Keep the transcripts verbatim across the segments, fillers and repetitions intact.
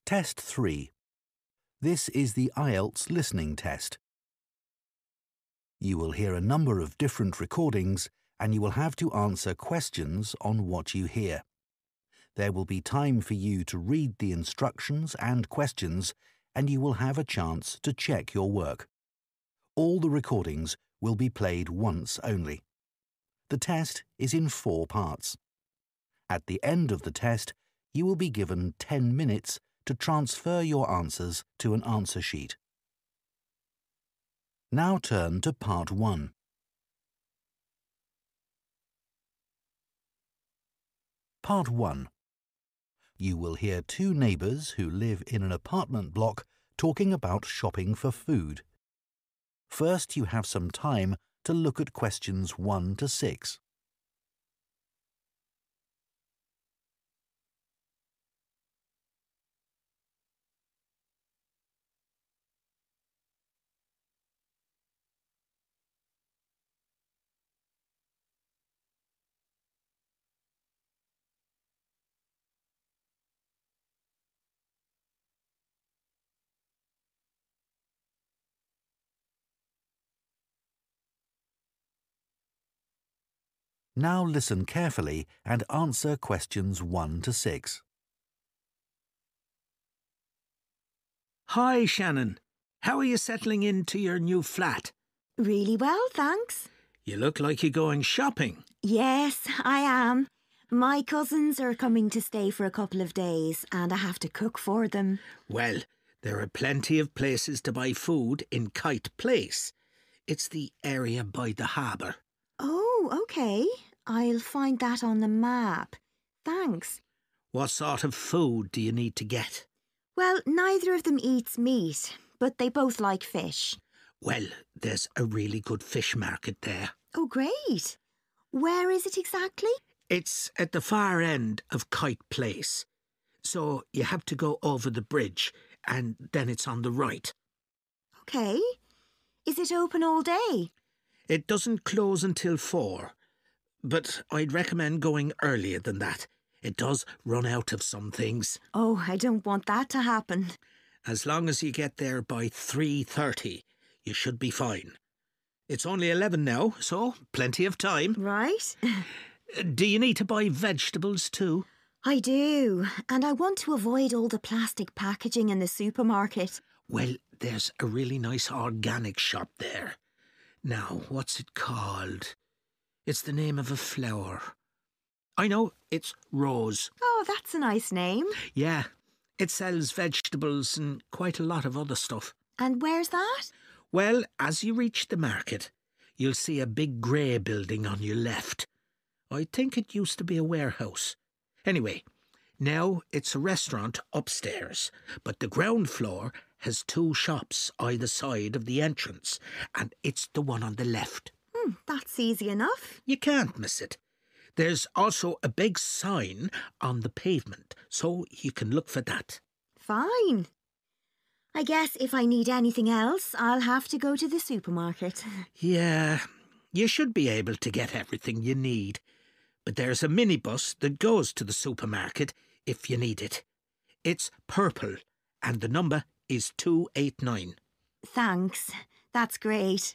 Test three. This is the I E L T S listening test. You will hear a number of different recordings and you will have to answer questions on what you hear. There will be time for you to read the instructions and questions, and you will have a chance to check your work. All the recordings will be played once only. The test is in four parts. At the end of the test, you will be given ten minutes to transfer your answers to an answer sheet. Now turn to part one. Part one. You will hear two neighbours who live in an apartment block talking about shopping for food. First, you have some time to look at questions one to six. Now listen carefully and answer questions one to six. Hi, Shannon. How are you settling into your new flat? Really well, thanks. You look like you're going shopping. Yes, I am. My cousins are coming to stay for a couple of days and I have to cook for them. Well, there are plenty of places to buy food in Kite Place. It's the area by the harbour. Oh, OK. I'll find that on the map. Thanks. What sort of food do you need to get? Well, neither of them eats meat, but they both like fish. Well, there's a really good fish market there. Oh, great. Where is it exactly? It's at the far end of Kite Place. So you have to go over the bridge and then it's on the right. OK. Is it open all day? It doesn't close until four. But I'd recommend going earlier than that. It does run out of some things. Oh, I don't want that to happen. As long as you get there by three thirty, you should be fine. It's only eleven now, so plenty of time. Right. Do you need to buy vegetables too? I do, and I want to avoid all the plastic packaging in the supermarket. Well, there's a really nice organic shop there. Now, what's it called? It's the name of a flower. I know, it's Rose. Oh, that's a nice name. Yeah, it sells vegetables and quite a lot of other stuff. And where's that? Well, as you reach the market, you'll see a big grey building on your left. I think it used to be a warehouse. Anyway, now it's a restaurant upstairs, but the ground floor has two shops either side of the entrance, and it's the one on the left. Hmm, that's easy enough. You can't miss it. There's also a big sign on the pavement, so you can look for that. Fine. I guess if I need anything else, I'll have to go to the supermarket. Yeah, you should be able to get everything you need. But there's a minibus that goes to the supermarket if you need it. It's purple, and the number is two eight nine. Thanks. That's great.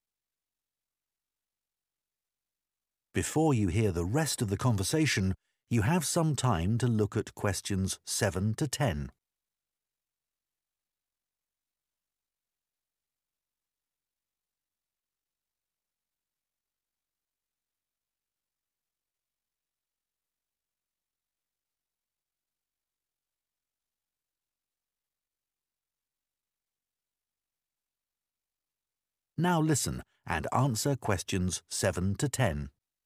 Before you hear the rest of the conversation, you have some time to look at questions seven to ten. Now listen and answer questions seven to ten.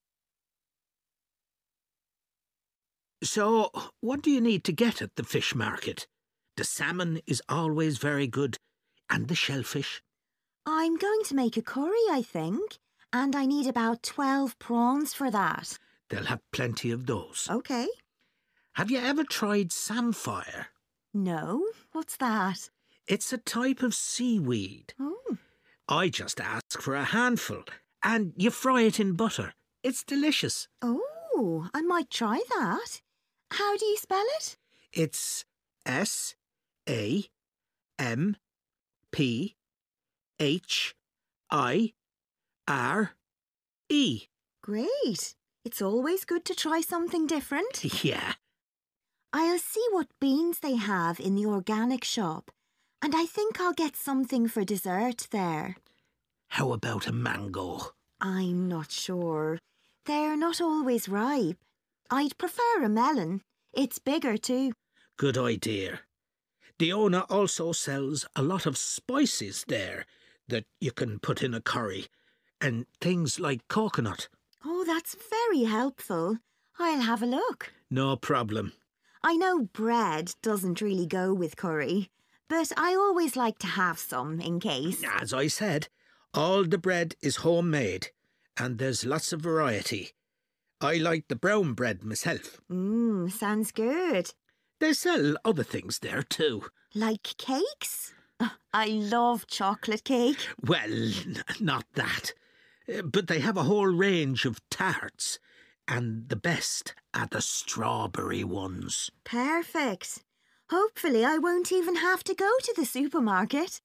So, what do you need to get at the fish market? The salmon is always very good, and the shellfish. I'm going to make a curry, I think, and I need about twelve prawns for that. They'll have plenty of those. OK. Have you ever tried samphire? No, what's that? It's a type of seaweed. Oh. I just ask for a handful, and you fry it in butter. It's delicious. Oh, I might try that. How do you spell it? It's S A, M, P, H, I, R, E. Great. It's always good to try something different. Yeah. I'll see what beans they have in the organic shop, and I think I'll get something for dessert there. How about a mango? I'm not sure. They're not always ripe. I'd prefer a melon. It's bigger too. Good idea. The owner also sells a lot of spices there that you can put in a curry, and things like coconut. Oh, that's very helpful. I'll have a look. No problem. I know bread doesn't really go with curry, but I always like to have some in case. As I said, all the bread is homemade, and there's lots of variety. I like the brown bread myself. Mmm, sounds good. They sell other things there too. Like cakes? Oh, I love chocolate cake. Well, n- not that. Uh, But they have a whole range of tarts, and the best are the strawberry ones. Perfect. Hopefully I won't even have to go to the supermarket.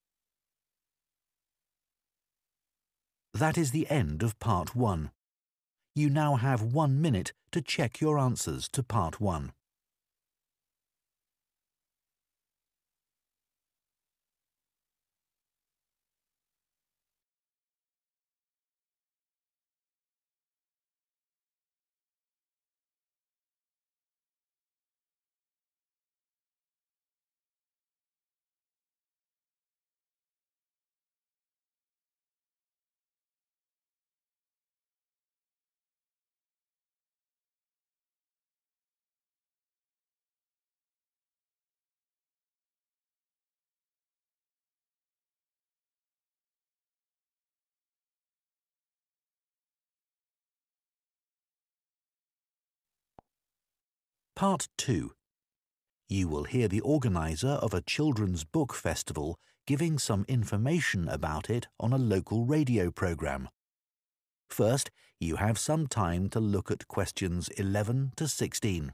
That is the end of part one. You now have one minute to check your answers to part one. Part two. You will hear the organiser of a children's book festival giving some information about it on a local radio programme. First, you have some time to look at questions eleven to sixteen.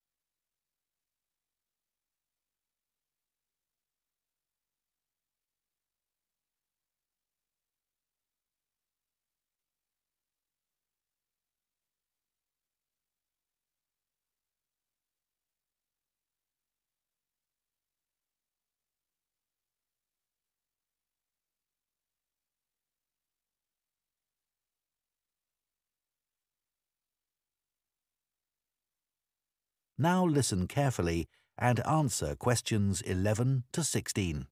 Now listen carefully and answer questions eleven to sixteen.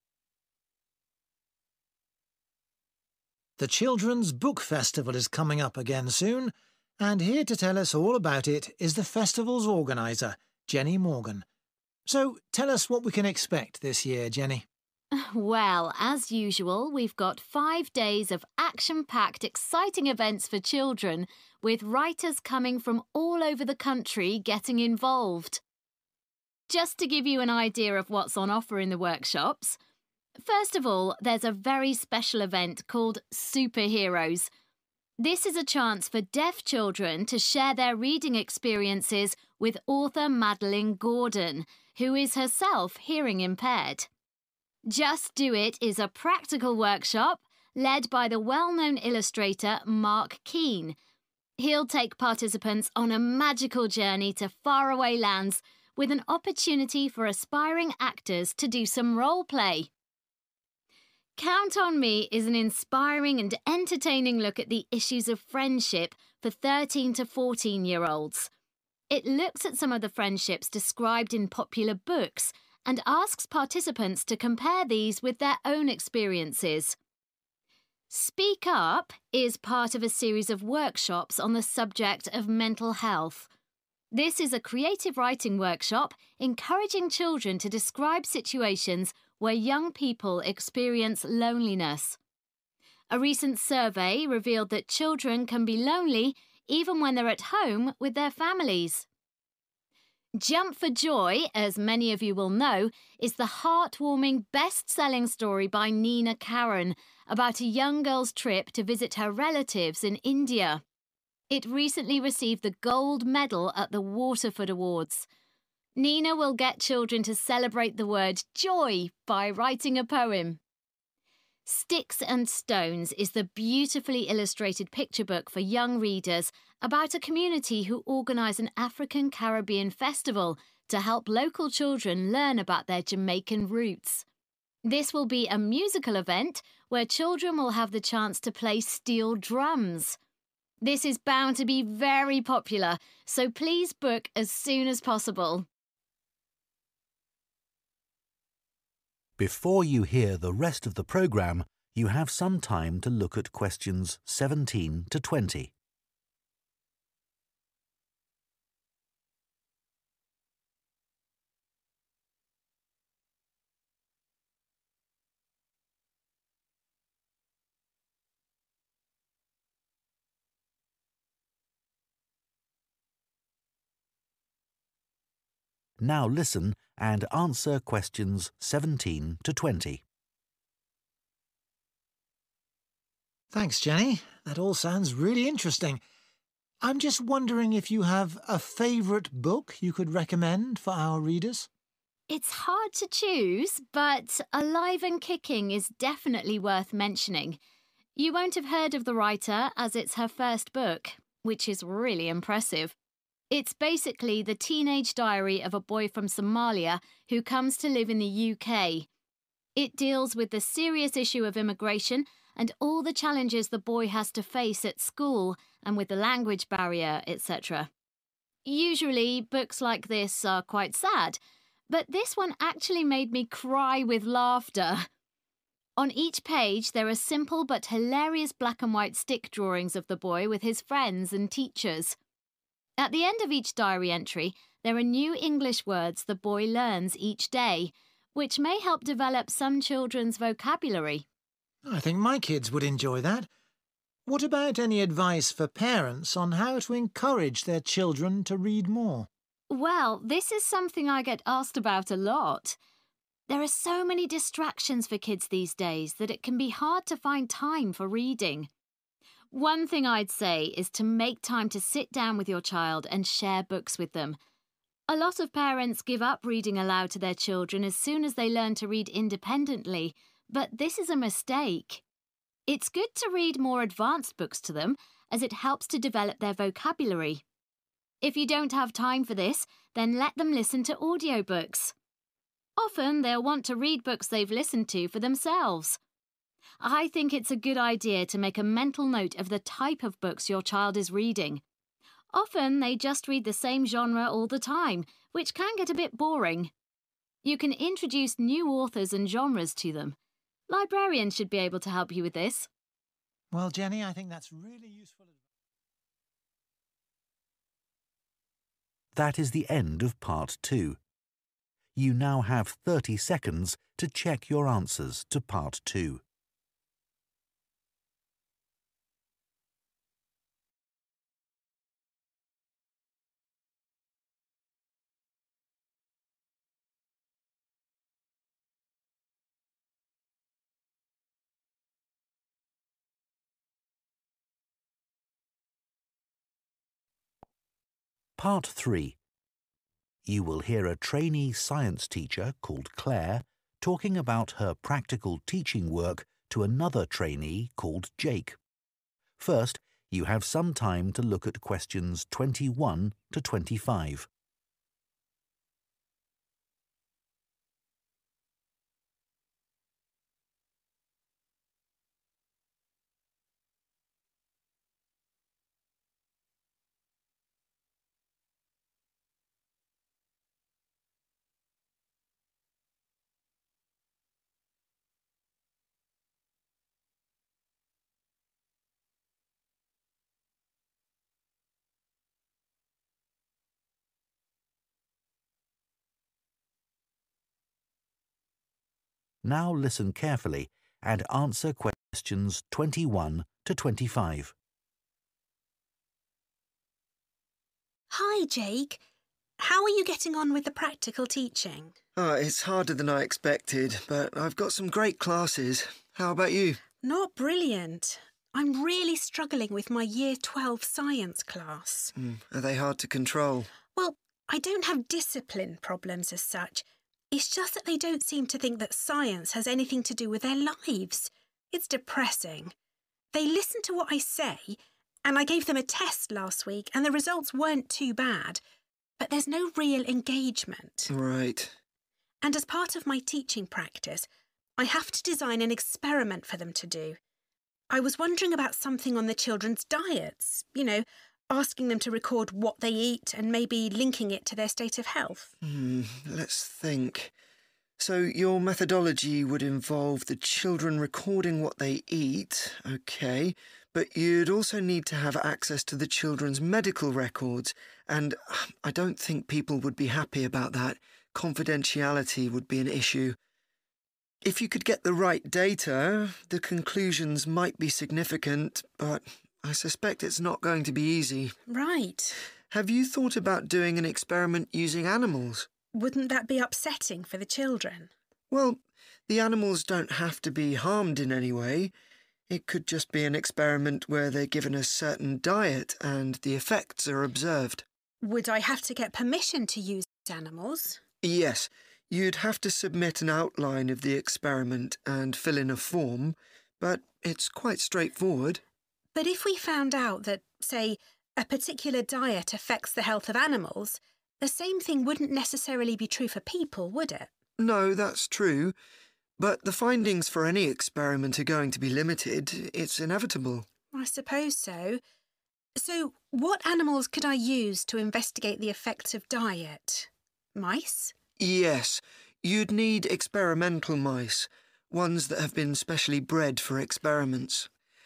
The Children's Book Festival is coming up again soon, and here to tell us all about it is the festival's organiser, Jenny Morgan. So tell us what we can expect this year, Jenny. Well, as usual, we've got five days of action-packed, exciting events for children, with writers coming from all over the country getting involved. Just to give you an idea of what's on offer in the workshops, first of all, there's a very special event called Superheroes. This is a chance for deaf children to share their reading experiences with author Madeline Gordon, who is herself hearing impaired. Just Do It is a practical workshop led by the well-known illustrator Mark Keane. He'll take participants on a magical journey to faraway lands with an opportunity for aspiring actors to do some role play. Count on Me is an inspiring and entertaining look at the issues of friendship for thirteen to fourteen-year-olds. It looks at some of the friendships described in popular books and asks participants to compare these with their own experiences. Speak Up is part of a series of workshops on the subject of mental health. This is a creative writing workshop encouraging children to describe situations where young people experience loneliness. A recent survey revealed that children can be lonely even when they're at home with their families. Jump for Joy, as many of you will know, is the heartwarming best-selling story by Nina Karen about a young girl's trip to visit her relatives in India. It recently received the gold medal at the Waterford Awards. Nina will get children to celebrate the word joy by writing a poem. Sticks and Stones is the beautifully illustrated picture book for young readers about a community who organise an African Caribbean festival to help local children learn about their Jamaican roots. This will be a musical event where children will have the chance to play steel drums. This is bound to be very popular, so please book as soon as possible. Before you hear the rest of the programme, you have some time to look at questions seventeen to twenty. Now listen and answer questions seventeen to twenty. Thanks, Jenny. That all sounds really interesting. I'm just wondering if you have a favourite book you could recommend for our readers? It's hard to choose, but Alive and Kicking is definitely worth mentioning. You won't have heard of the writer as it's her first book, which is really impressive. It's basically the teenage diary of a boy from Somalia who comes to live in the U K. It deals with the serious issue of immigration and all the challenges the boy has to face at school and with the language barrier, et cetera. Usually, books like this are quite sad, but this one actually made me cry with laughter. On each page, there are simple but hilarious black and white stick drawings of the boy with his friends and teachers. At the end of each diary entry, there are new English words the boy learns each day, which may help develop some children's vocabulary. I think my kids would enjoy that. What about any advice for parents on how to encourage their children to read more? Well, this is something I get asked about a lot. There are so many distractions for kids these days that it can be hard to find time for reading. One thing I'd say is to make time to sit down with your child and share books with them. A lot of parents give up reading aloud to their children as soon as they learn to read independently, but this is a mistake. It's good to read more advanced books to them, as it helps to develop their vocabulary. If you don't have time for this, then let them listen to audiobooks. Often they'll want to read books they've listened to for themselves. I think it's a good idea to make a mental note of the type of books your child is reading. Often they just read the same genre all the time, which can get a bit boring. You can introduce new authors and genres to them. Librarians should be able to help you with this. Well, Jenny, I think that's really useful advice. That is the end of part two. You now have thirty seconds to check your answers to part two. Part three. You will hear a trainee science teacher called Claire talking about her practical teaching work to another trainee called Jake. First, you have some time to look at questions twenty-one to twenty-five. Now listen carefully and answer questions twenty-one to twenty-five. Hi, Jake. How are you getting on with the practical teaching? Oh, it's harder than I expected, but I've got some great classes. How about you? Not brilliant. I'm really struggling with my Year twelve science class. Mm, are they hard to control? Well, I don't have discipline problems as such. It's just that they don't seem to think that science has anything to do with their lives. It's depressing. They listen to what I say, and I gave them a test last week, and the results weren't too bad. But there's no real engagement. Right. And as part of my teaching practice, I have to design an experiment for them to do. I was wondering about something on the children's diets, you know, asking them to record what they eat and maybe linking it to their state of health. Hmm, let's think. So your methodology would involve the children recording what they eat, OK, but you'd also need to have access to the children's medical records, and I don't think people would be happy about that. Confidentiality would be an issue. If you could get the right data, the conclusions might be significant, but I suspect it's not going to be easy. Right. Have you thought about doing an experiment using animals? Wouldn't that be upsetting for the children? Well, the animals don't have to be harmed in any way. It could just be an experiment where they're given a certain diet and the effects are observed. Would I have to get permission to use animals? Yes. You'd have to submit an outline of the experiment and fill in a form, but it's quite straightforward. But if we found out that, say, a particular diet affects the health of animals, the same thing wouldn't necessarily be true for people, would it? No, that's true. But the findings for any experiment are going to be limited. It's inevitable. I suppose so. So, what animals could I use to investigate the effects of diet? Mice? Yes. You'd need experimental mice, ones that have been specially bred for experiments.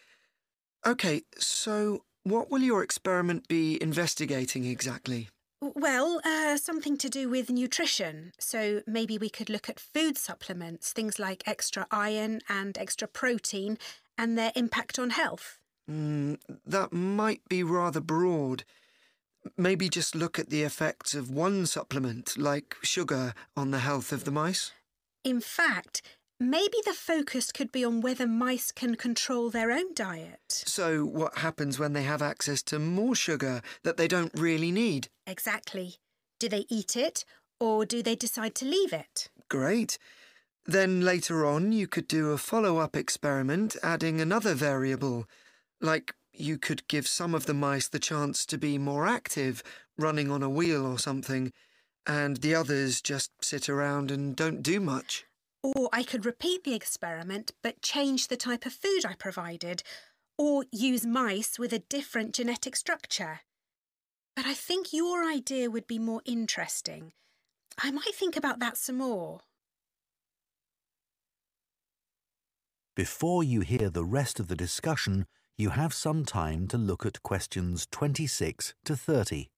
OK, so what will your experiment be investigating exactly? Well, uh, something to do with nutrition. So maybe we could look at food supplements, things like extra iron and extra protein, and their impact on health. Mm, that might be rather broad. Maybe just look at the effects of one supplement, like sugar, on the health of the mice? In fact, maybe the focus could be on whether mice can control their own diet. So what happens when they have access to more sugar that they don't really need? Exactly. Do they eat it, or do they decide to leave it? Great. Then later on you could do a follow-up experiment adding another variable, like you could give some of the mice the chance to be more active, running on a wheel or something, and the others just sit around and don't do much. Or I could repeat the experiment but change the type of food I provided, or use mice with a different genetic structure. But I think your idea would be more interesting. I might think about that some more. Before you hear the rest of the discussion, you have some time to look at questions twenty-six to thirty.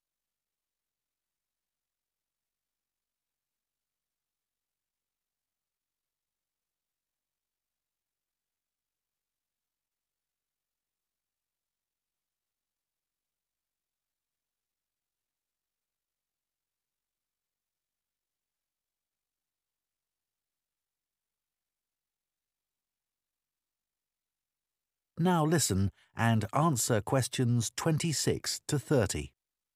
Now listen and answer questions twenty-six to thirty.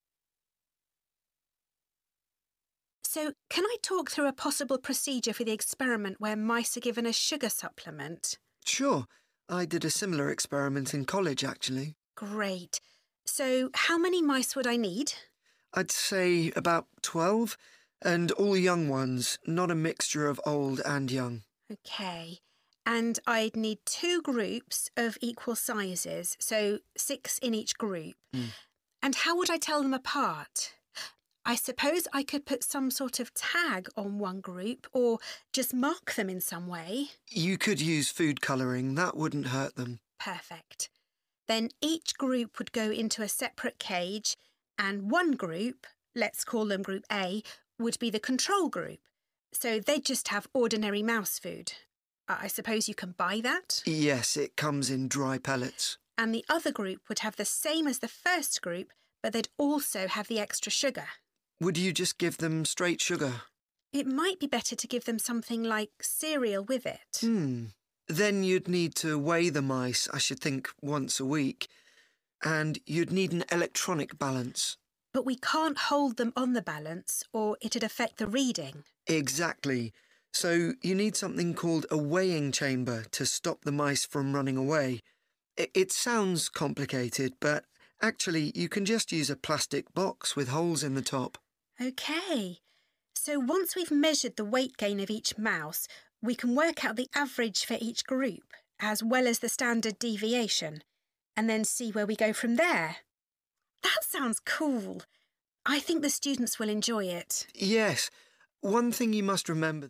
So, can I talk through a possible procedure for the experiment where mice are given a sugar supplement? Sure. I did a similar experiment in college, actually. Great. So, how many mice would I need? I'd say about twelve, and all young ones, not a mixture of old and young. OK. And I'd need two groups of equal sizes, so six in each group. Mm. And how would I tell them apart? I suppose I could put some sort of tag on one group or just mark them in some way. You could use food colouring. That wouldn't hurt them. Perfect. Then each group would go into a separate cage, and one group, let's call them Group A, would be the control group. So they'd just have ordinary mouse food. I suppose you can buy that? Yes, it comes in dry pellets. And the other group would have the same as the first group, but they'd also have the extra sugar. Would you just give them straight sugar? It might be better to give them something like cereal with it. Hmm. Then you'd need to weigh the mice, I should think, once a week. And you'd need an electronic balance. But we can't hold them on the balance or it'd affect the reading. Exactly. So you need something called a weighing chamber to stop the mice from running away. It, it sounds complicated, but actually you can just use a plastic box with holes in the top. OK. So once we've measured the weight gain of each mouse, we can work out the average for each group, as well as the standard deviation, and then see where we go from there. That sounds cool. I think the students will enjoy it. Yes. One thing you must remember...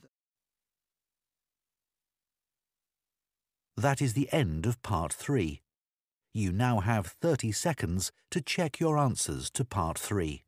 That is the end of part three. You now have thirty seconds to check your answers to part three.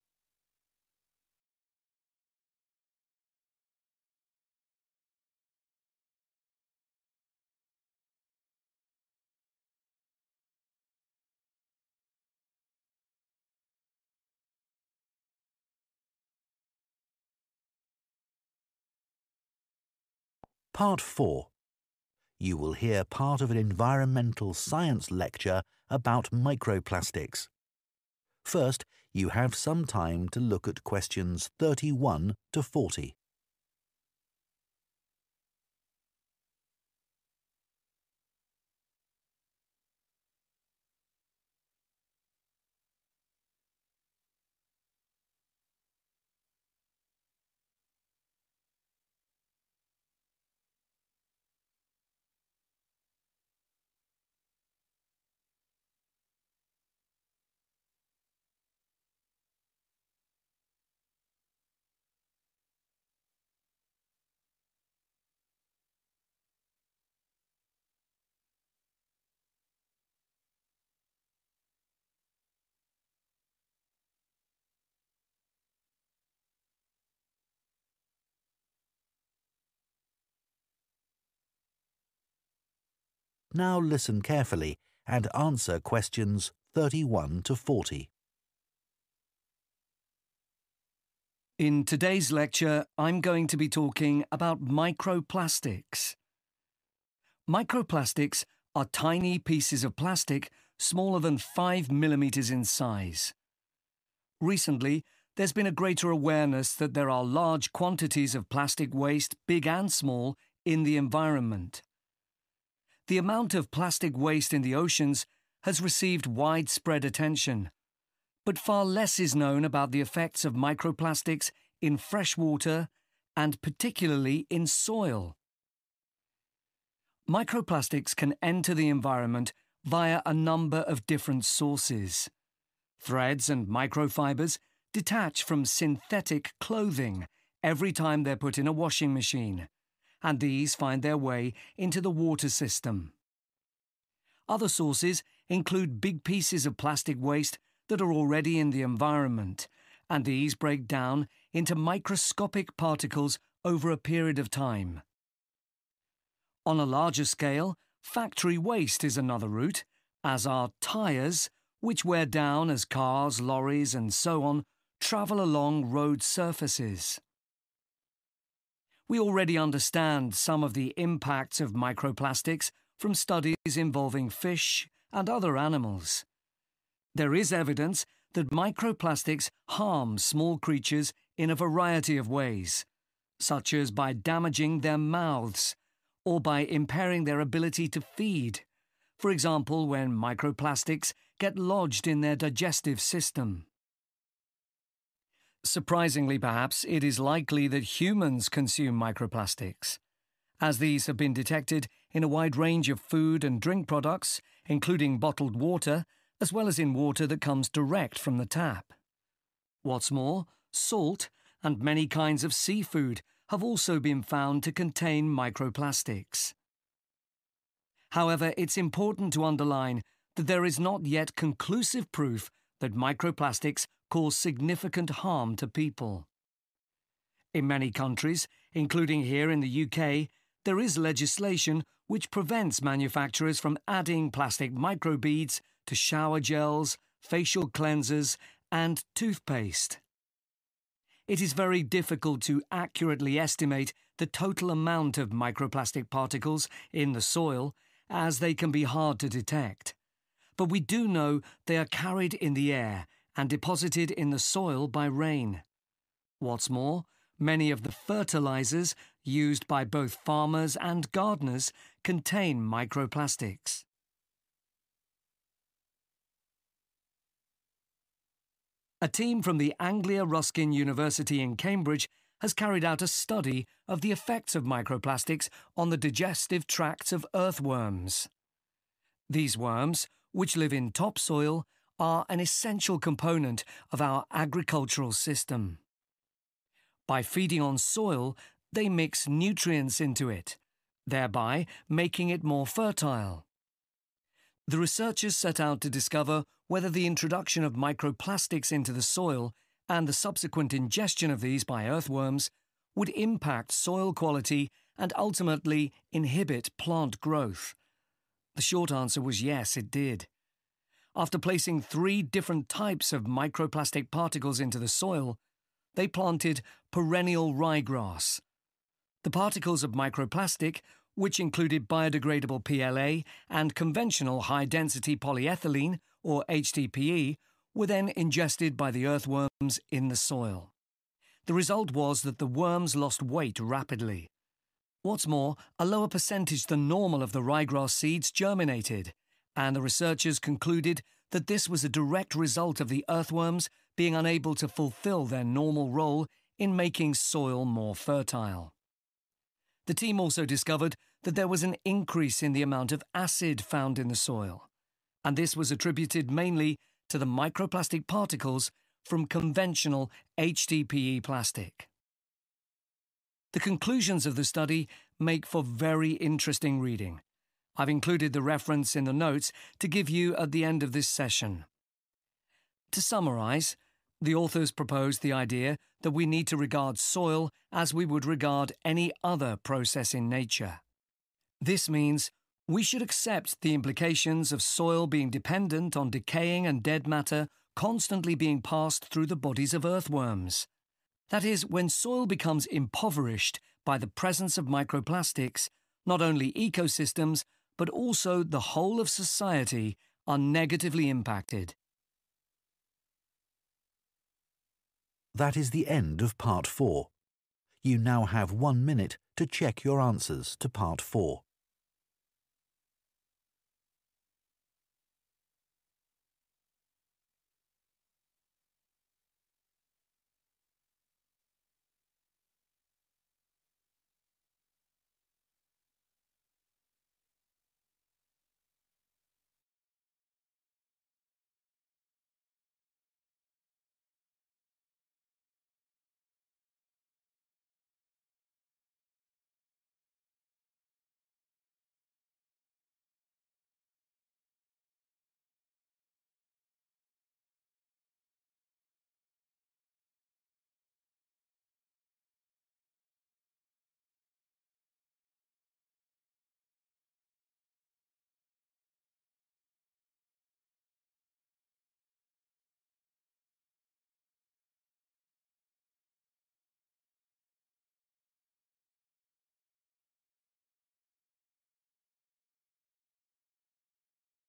Part four. You will hear part of an environmental science lecture about microplastics. First, you have some time to look at questions thirty-one to forty. Now listen carefully and answer questions thirty-one to forty. In today's lecture, I'm going to be talking about microplastics. Microplastics are tiny pieces of plastic smaller than five millimeters in size. Recently, there's been a greater awareness that there are large quantities of plastic waste, big and small, in the environment. The amount of plastic waste in the oceans has received widespread attention, but far less is known about the effects of microplastics in fresh water and particularly in soil. Microplastics can enter the environment via a number of different sources. Threads and microfibers detach from synthetic clothing every time they're put in a washing machine, and these find their way into the water system. Other sources include big pieces of plastic waste that are already in the environment, and these break down into microscopic particles over a period of time. On a larger scale, factory waste is another route, as are tyres, which wear down as cars, lorries and so on travel along road surfaces. We already understand some of the impacts of microplastics from studies involving fish and other animals. There is evidence that microplastics harm small creatures in a variety of ways, such as by damaging their mouths or by impairing their ability to feed, for example when microplastics get lodged in their digestive system. Surprisingly, perhaps, it is likely that humans consume microplastics, as these have been detected in a wide range of food and drink products, including bottled water, as well as in water that comes direct from the tap. What's more, salt and many kinds of seafood have also been found to contain microplastics. However, it's important to underline that there is not yet conclusive proof that microplastics cause significant harm to people. In many countries, including here in the U K, there is legislation which prevents manufacturers from adding plastic microbeads to shower gels, facial cleansers, and toothpaste. It is very difficult to accurately estimate the total amount of microplastic particles in the soil, as they can be hard to detect. But we do know they are carried in the air and deposited in the soil by rain. What's more, many of the fertilizers used by both farmers and gardeners contain microplastics. A team from the Anglia Ruskin University in Cambridge has carried out a study of the effects of microplastics on the digestive tracts of earthworms. These worms, which live in topsoil, are an essential component of our agricultural system. By feeding on soil, they mix nutrients into it, thereby making it more fertile. The researchers set out to discover whether the introduction of microplastics into the soil and the subsequent ingestion of these by earthworms would impact soil quality and ultimately inhibit plant growth. The short answer was yes, it did. After placing three different types of microplastic particles into the soil, they planted perennial ryegrass. The particles of microplastic, which included biodegradable P L A and conventional high-density polyethylene, or H D P E, were then ingested by the earthworms in the soil. The result was that the worms lost weight rapidly. What's more, a lower percentage than normal of the ryegrass seeds germinated, and the researchers concluded that this was a direct result of the earthworms being unable to fulfill their normal role in making soil more fertile. The team also discovered that there was an increase in the amount of acid found in the soil, and this was attributed mainly to the microplastic particles from conventional H D P E plastic. The conclusions of the study make for very interesting reading. I've included the reference in the notes to give you at the end of this session. To summarise, the authors proposed the idea that we need to regard soil as we would regard any other process in nature. This means we should accept the implications of soil being dependent on decaying and dead matter constantly being passed through the bodies of earthworms. That is, when soil becomes impoverished by the presence of microplastics, not only ecosystems, but also the whole of society are negatively impacted. That is the end of part four. You now have one minute to check your answers to part four.